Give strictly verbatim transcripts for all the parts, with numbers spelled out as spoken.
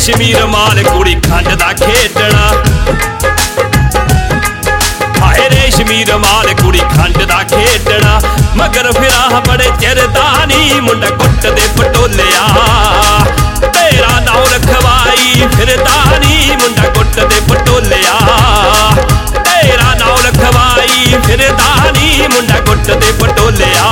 रेशमी रमाल कुड़ी खंड दा खेडना, हाय रेशमी रमाल कुड़ी खंड दा खेडना। मगर फिरा बड़े चिरदानी मुंडा कुट दे पटोलिया, तेरा नाम रखवाई फिरदानी मुंडा कुट दे पटोलिया, तेरा नाम रखवाई फिरदानी मुंडा कुट दे पटोलिया।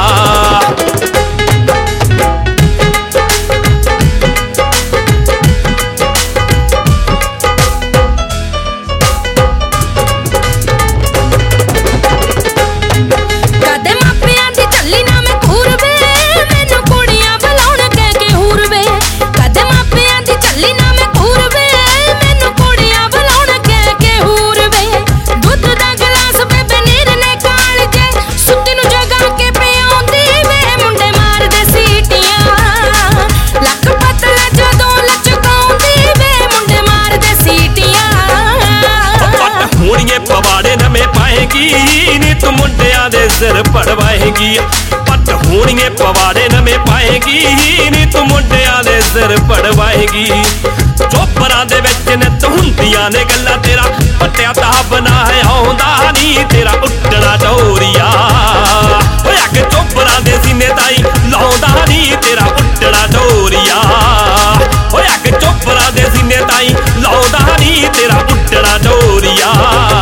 पवाड़े नमें पाएगी नी तू मुंडिया दे सिर पड़वाएगी, पट होणिए पवाड़े नमें पाएगी नी तू मुंडिया दे सिर पड़वाएगी। चोपरां दे विच नित हुंदियां ने गल्लां, तेरा पट्टिया दा बनाया आउंदा नी तेरा उट्टना डोरिया। ओए अग चोपरां दे सीने ताई लाउंदा नी तेरा उट्टना डोरिया, ओए अग चोपरां दे सीने ताई लाउंदा नी तेरा उट्टना डोरिया।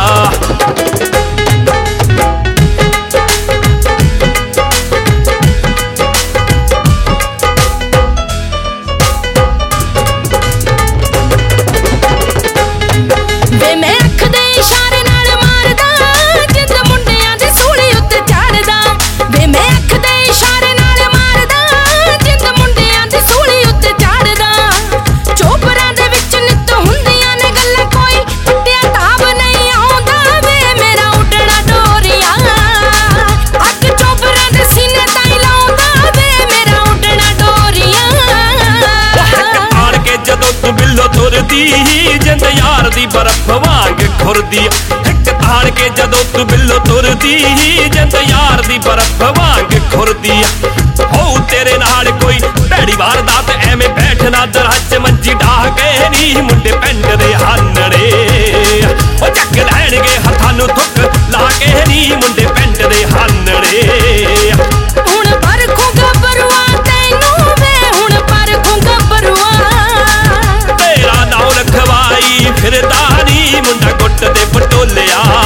जिंद यार दी बर्फ वांग खुरदी, हिक ताण के जदों तू बिल्लो तुरदी जिंद यार दी बर्फ वांग खुरदी। हो तेरे नाल कोई भैड़ी वारदात एवें बैठना दराज मंजी डाह के नी मुंडे पिंड दे हानड़े, ओ चक लैणगे हत्थां नूं थुक ला के नी मुंडे पिंड दे हानड़े। हुण परखूं गबरुआ तैनूं वे हुण परखूं गबरुआ, तेरा नाम रखवाई फिरदानी मुंडा कुट दे पटोलिया।